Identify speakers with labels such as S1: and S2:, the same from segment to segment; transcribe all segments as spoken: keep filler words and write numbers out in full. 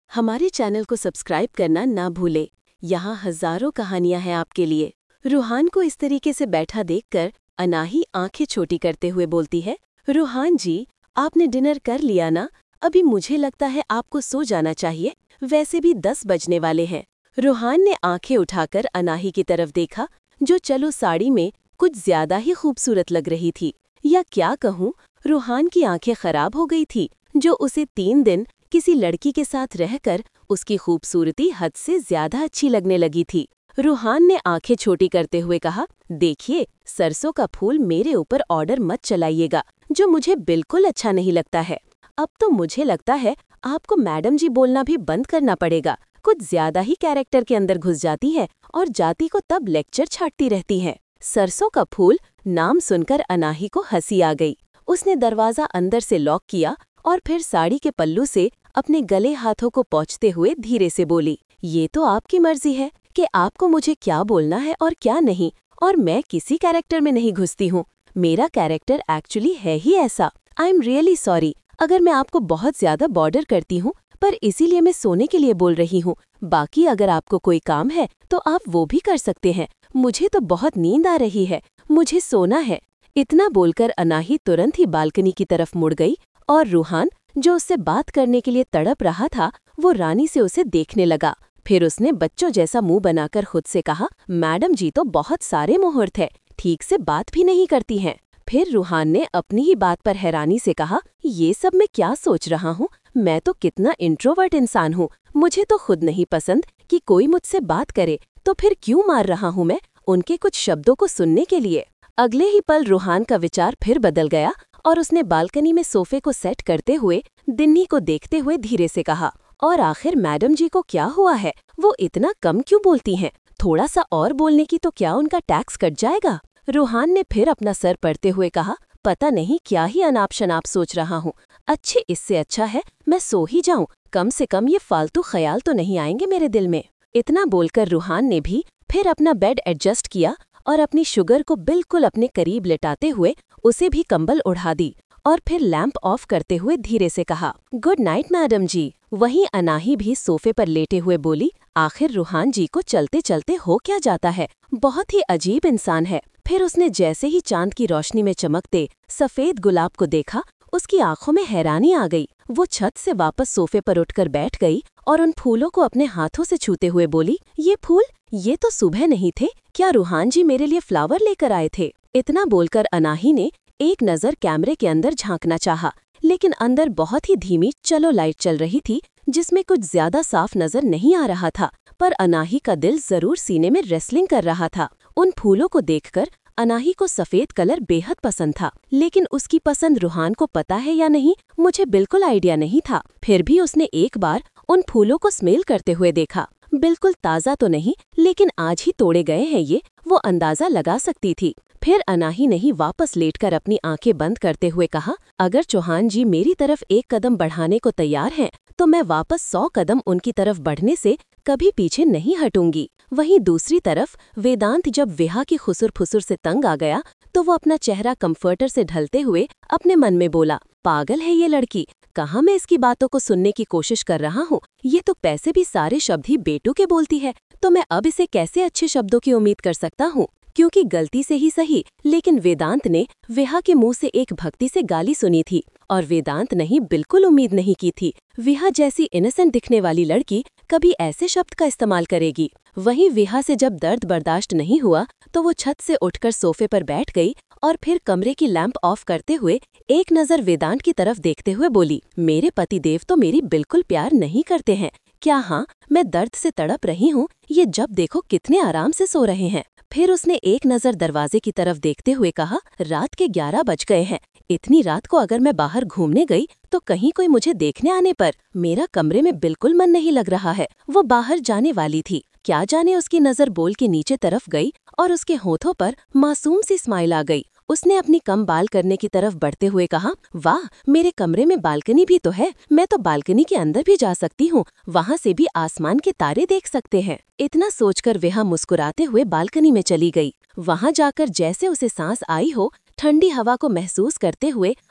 S1: हमारे चैनल को सब्सक्राइब करना ना भूलें। यहाँ हजारों कहानियां हैं आपके लिए। रूहान को इस तरीके से बैठा देखकर अनाही आंखें छोटी करते हुए बोलती है, रूहान जी, आपने डिनर कर लिया ना? अभी मुझे लगता है आपको सो जाना चाहिए, वैसे भी दस बजने वाले हैं। रूहान ने आंखें उठाकर अनाही की तरफ देखा, जो चलो साड़ी में कुछ ज्यादा ही खूबसूरत लग रही थी। या क्या कहूँ, रूहान की आंखें खराब हो गई थी, जो उसे तीन दिन किसी लड़की के साथ रहकर उसकी खूबसूरती हद से ज्यादा अच्छी लगने लगी थी। रूहान ने आंखें छोटी करते हुए कहा, देखिए, सरसों का फूल मेरे ऊपर ऑर्डर मत चलाइएगा, जो मुझे बिल्कुल अच्छा नहीं लगता है। अब तो मुझे लगता है आपको मैडम जी बोलना भी बंद करना पड़ेगा। कुछ ज्यादा ही कैरेक्टर के अंदर घुस जाती है और जाति को तब लेक्चर छाटती रहती है। सरसों का फूल नाम सुनकर अनाही को हंसी आ गई। उसने दरवाजा अंदर से लॉक किया और फिर साड़ी के पल्लू से अपने गले हाथों को पोंछते हुए धीरे से बोली, ये तो आपकी मर्जी है कि आपको मुझे क्या बोलना है और क्या नहीं, और मैं किसी कैरेक्टर में नहीं घुसती हूँ। मेरा कैरेक्टर एक्चुअली है ही ऐसा। आई एम रियली सॉरी अगर मैं आपको बहुत ज्यादा बॉर्डर करती हूँ, पर इसीलिए मैं सोने के लिए बोल रही हूँ। बाकी अगर आपको कोई काम है तो आप वो भी कर सकते हैं। मुझे तो बहुत नींद आ रही है, मुझे सोना है। इतना बोलकर अनाही तुरंत ही बालकनी की तरफ मुड़ गई और रूहान, जो उससे बात करने के लिए तड़प रहा था, वो रानी से उसे देखने लगा। फिर उसने बच्चों जैसा मुंह बनाकर खुद से कहा, मैडम जी तो बहुत सारे मुहूर्त है, ठीक से बात भी नहीं करती हैं। फिर रूहान ने अपनी ही बात पर हैरानी से कहा, ये सब मैं क्या सोच रहा हूँ? मैं तो कितना इंट्रोवर्ट इंसान हूँ। मुझे तो खुद नहीं पसंद कि कोई मुझसे बात करे, तो फिर क्यों मार रहा हूँ मैं उनके कुछ शब्दों को सुनने के लिए? अगले ही पल रूहान का विचार फिर बदल गया और उसने बालकनी में सोफे को सेट करते हुए दिन्नी को देखते हुए धीरे से कहा, और आखिर मैडम जी को क्या हुआ है? वो इतना कम क्यों बोलती हैं? थोड़ा सा और बोलने की तो क्या उनका टैक्स कट जाएगा? रूहान ने फिर अपना सर पड़ते हुए कहा, पता नहीं क्या ही अनाप शनाप सोच रहा हूँ। अच्छे, इससे अच्छा है मैं सो ही जाऊं। कम से कम ये फालतू ख्याल तो नहीं आएंगे मेरे दिल में। इतना बोलकर रूहान ने भी फिर अपना बेड एडजस्ट किया और अपनी शुगर को बिल्कुल अपने करीब लेटाते हुए उसे भी कंबल उड़ा दी और फिर लैंप ऑफ करते हुए धीरे से कहा, गुड नाइट मैडम जी। वहीं अनाही भी सोफे पर लेटे हुए बोली, आखिर रूहान जी को चलते चलते हो क्या जाता है? बहुत ही अजीब इंसान है। फिर उसने जैसे ही चांद की रोशनी में चमकते सफेद गुलाब को देखा, उसकी आंखों में हैरानी आ गई। वो छत से वापस सोफे पर उठकर बैठ गई और उन फूलों को अपने हाथों से छूते हुए बोली, ये फूल, ये तो सुबह नहीं थे। क्या रूहान जी मेरे लिए फ्लावर लेकर आए थे? इतना बोलकर अनाही ने एक नज़र कैमरे के अंदर झांकना चाहा, लेकिन अंदर बहुत ही धीमी चलो लाइट चल रही थी, जिसमें कुछ ज्यादा साफ नजर नहीं आ रहा था। पर अनाही का दिल जरूर सीने में रेसलिंग कर रहा था। उन फूलों को देखकर अनाही को सफेद कलर बेहद पसंद था, लेकिन उसकी पसंद रूहान को पता है या नहीं, मुझे बिल्कुल आइडिया नहीं था। फिर भी उसने एक बार उन फूलों को स्मेल करते हुए देखा। बिल्कुल ताज़ा तो नहीं, लेकिन आज ही तोड़े गए हैं ये, वो अंदाजा लगा सकती थी। फिर अनाही ने ही वापस लेटकर अपनी आंखें बंद करते हुए कहा, अगर चौहान जी मेरी तरफ एक कदम बढ़ाने को तैयार हैं, तो मैं वापस सौ कदम उनकी तरफ बढ़ने से कभी पीछे नहीं हटूंगी। वहीं दूसरी तरफ वेदांत जब विहा की खुसुर फुसुर से तंग आ गया, तो वो अपना चेहरा कंफर्टर से ढलते हुए अपने मन में बोला, पागल है ये लड़की, कहाँ मैं इसकी बातों को सुनने की कोशिश कर रहा हूँ। ये तो पैसे भी सारे शब्द ही बेटू के बोलती है, तो मैं अब इसे कैसे अच्छे शब्दों की उम्मीद कर सकता हूँ? क्योंकि गलती से ही सही, लेकिन वेदांत ने विहा के मुंह से एक भक्ति से गाली सुनी थी, और वेदांत नहीं बिल्कुल उम्मीद नहीं की थी विहा जैसी इनोसेंट दिखने वाली लड़की कभी ऐसे शब्द का इस्तेमाल करेगी। वहीं विहा से जब दर्द बर्दाश्त नहीं हुआ, तो वो छत से उठकर सोफे पर बैठ गई और फिर कमरे की लैंप ऑफ करते हुए एक नज़र वेदांत की तरफ देखते हुए बोली, मेरे पति देव तो मेरी बिल्कुल प्यार नहीं करते हैं क्या? हाँ, मैं दर्द से तड़प रही हूँ, ये जब देखो कितने आराम से सो रहे हैं। फिर उसने एक नज़र दरवाजे की तरफ देखते हुए कहा, रात के ग्यारह बज गए हैं। इतनी रात को अगर मैं बाहर घूमने गई तो कहीं कोई मुझे देखने आने पर मेरा कमरे में बिल्कुल मन नहीं लग रहा है। वो बाहर जाने वाली थी, क्या जाने उसकी नज़र बोल के नीचे तरफ गई और उसके होठों पर मासूम सी स्माइल आ गई। उसने अपनी कम बाल करने की तरफ बढ़ते हुए कहा, वाह, मेरे कमरे में बालकनी भी तो है, मैं तो बालकनी के अंदर भी जा सकती हूँ, वहाँ से भी आसमान के तारे देख सकते हैं। इतना सोचकर विहा मुस्कुराते हुए बालकनी में चली गई। वहाँ जाकर जैसे उसे सांस आई हो, ठंडी हवा को महसूस करते हुए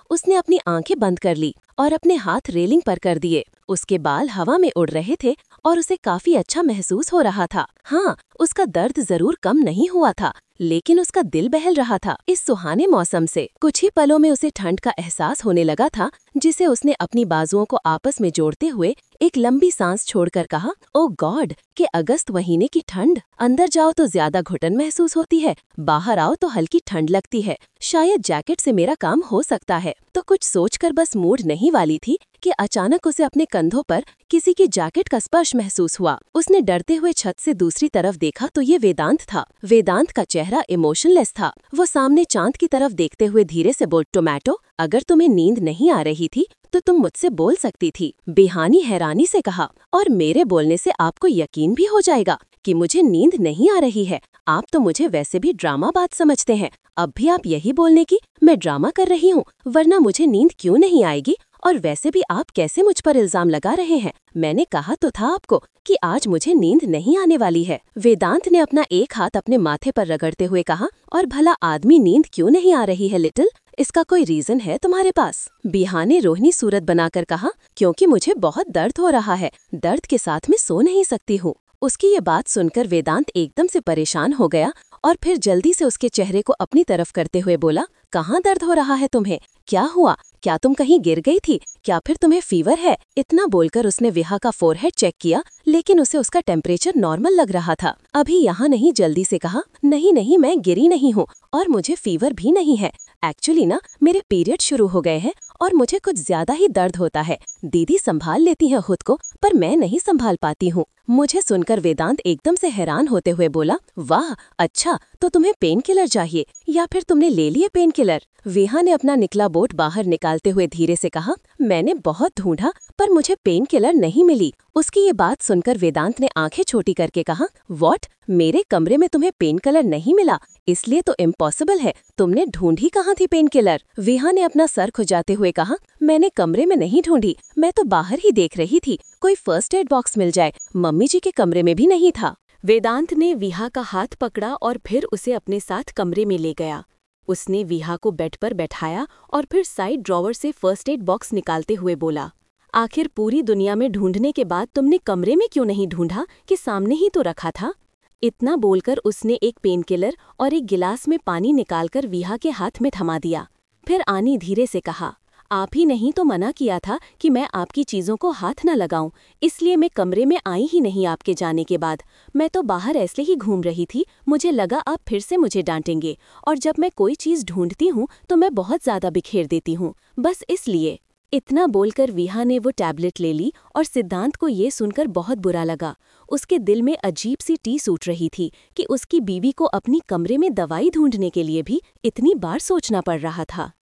S1: उसने अपनी आंखें बंद कर ली और अपने हाथ रेलिंग पर कर दिए। उसके बाल हवा में उड़ रहे थे और उसे काफी अच्छा महसूस हो रहा था। हाँ, उसका दर्द जरूर कम नहीं हुआ था, लेकिन उसका दिल बहल रहा था। इस सुहाने मौसम से कुछ ही पलों में उसे ठंड का एहसास होने लगा था, जिसे उसने अपनी बाजुओं को आपस में जोड़ते हुए एक लंबी सांस छोड़कर कहा, ओ गॉड, कि अगस्त महीने की ठंड। अंदर जाओ तो ज्यादा घुटन महसूस होती है, बाहर आओ तो हल्की ठंड लगती है। शायद जैकेट से मेरा काम हो सकता है। तो कुछ सोचकर बस मूड नहीं वाली थी कि अचानक उसे अपने कंधों पर किसी की जैकेट का स्पर्श महसूस हुआ। उसने डरते हुए छत से दूसरी तरफ देखा तो ये वेदांत था। वेदांत का चेहरा इमोशनलेस था। वो सामने चांद की तरफ देखते हुए धीरे से बोल, टोमेटो, अगर तुम्हें नींद नहीं आ रही थी तो तुम मुझसे बोल सकती थी। बिहानी हैरानी से कहा, और मेरे बोलने से आपको यकीन भी हो जाएगा कि मुझे नींद नहीं आ रही है। आप तो मुझे वैसे भी ड्रामा बात समझते हैं। अब भी आप यही बोलने की मैं ड्रामा कर रही हूँ, वरना मुझे नींद क्यों नहीं आएगी? और वैसे भी आप कैसे मुझ पर इल्जाम लगा रहे हैं? मैंने कहा तो था आपको कि आज मुझे नींद नहीं आने वाली है। वेदांत ने अपना एक हाथ अपने माथे पर रगड़ते हुए कहा, और भला आदमी नींद क्यों नहीं आ रही है लिटिल? इसका कोई रीजन है तुम्हारे पास? बिहा ने रोहिणी सूरत बनाकर कहा, क्योंकि मुझे बहुत दर्द हो रहा है। दर्द के साथ मैं सो नहीं सकती हूँ। उसकी ये बात सुनकर वेदांत एकदम से परेशान हो गया और फिर जल्दी से उसके चेहरे को अपनी तरफ करते हुए बोला, कहाँ दर्द हो रहा है तुम्हें? क्या हुआ? क्या तुम कहीं गिर गई थी? क्या फिर तुम्हें फीवर है? इतना बोलकर उसने विहा का फोरहेड चेक किया, लेकिन उसे उसका टेम्परेचर नॉर्मल लग रहा था। अभी यहाँ नहीं, जल्दी से कहा, नहीं नहीं, मैं गिरी नहीं हूँ और मुझे फीवर भी नहीं है। एक्चुअली ना, मेरे पीरियड शुरू हो गए हैं और मुझे कुछ ज्यादा ही दर्द होता है। दीदी संभाल लेती है खुद को, पर मैं नहीं संभाल पाती हूँ। मुझे सुनकर वेदांत एकदम से हैरान होते हुए बोला, वाह, अच्छा, तो तुम्हें पेन किलर चाहिए, या फिर तुमने ले लिए पेन किलर? विहा ने अपना निकला बोट बाहर निकालते हुए धीरे से कहा, मैंने बहुत ढूंढा पर मुझे पेन किलर नहीं मिली। उसकी ये बात सुनकर वेदांत ने आंखें छोटी करके कहा, व्हाट? मेरे कमरे में तुम्हें पेन किलर नहीं मिला? इसलिए तो इम्पॉसिबल है। तुमने ढूंढी कहाँ थी पेन किलर? विहा ने अपना सर खुजाते हुए कहा, मैंने कमरे में नहीं ढूंढी, मैं तो बाहर ही देख रही थी। कोई फर्स्ट एड बॉक्स मिल जाए, मम्मी जी के कमरे में भी नहीं था। वेदांत ने विहा का हाथ पकड़ा और फिर उसे अपने साथ कमरे में ले गया। उसने विहा को बेड पर बैठाया और फिर साइड ड्रॉवर से फर्स्ट एड बॉक्स निकालते हुए बोला, आखिर पूरी दुनिया में ढूंढने के बाद तुमने कमरे में क्यों नहीं ढूंढा कि सामने ही तो रखा था? इतना बोलकर उसने एक पेन किलर और एक गिलास में पानी निकालकर विहा के हाथ में थमा दिया। फिर आनी धीरे से कहा, आप ही नहीं तो मना किया था कि मैं आपकी चीज़ों को हाथ न लगाऊं, इसलिए मैं कमरे में आई ही नहीं आपके जाने के बाद। मैं तो बाहर ऐसे ही घूम रही थी, मुझे लगा आप फिर से मुझे डांटेंगे, और जब मैं कोई चीज़ ढूंढती हूँ तो मैं बहुत ज़्यादा बिखेर देती हूँ, बस इसलिए। इतना बोलकर विहा ने वो टैबलेट ले ली और सिद्धांत को ये सुनकर बहुत बुरा लगा। उसके दिल में अजीब सी टीस उठ रही थी कि उसकी बीवी को अपनी कमरे में दवाई ढूंढने के लिए भी इतनी बार सोचना पड़ रहा था।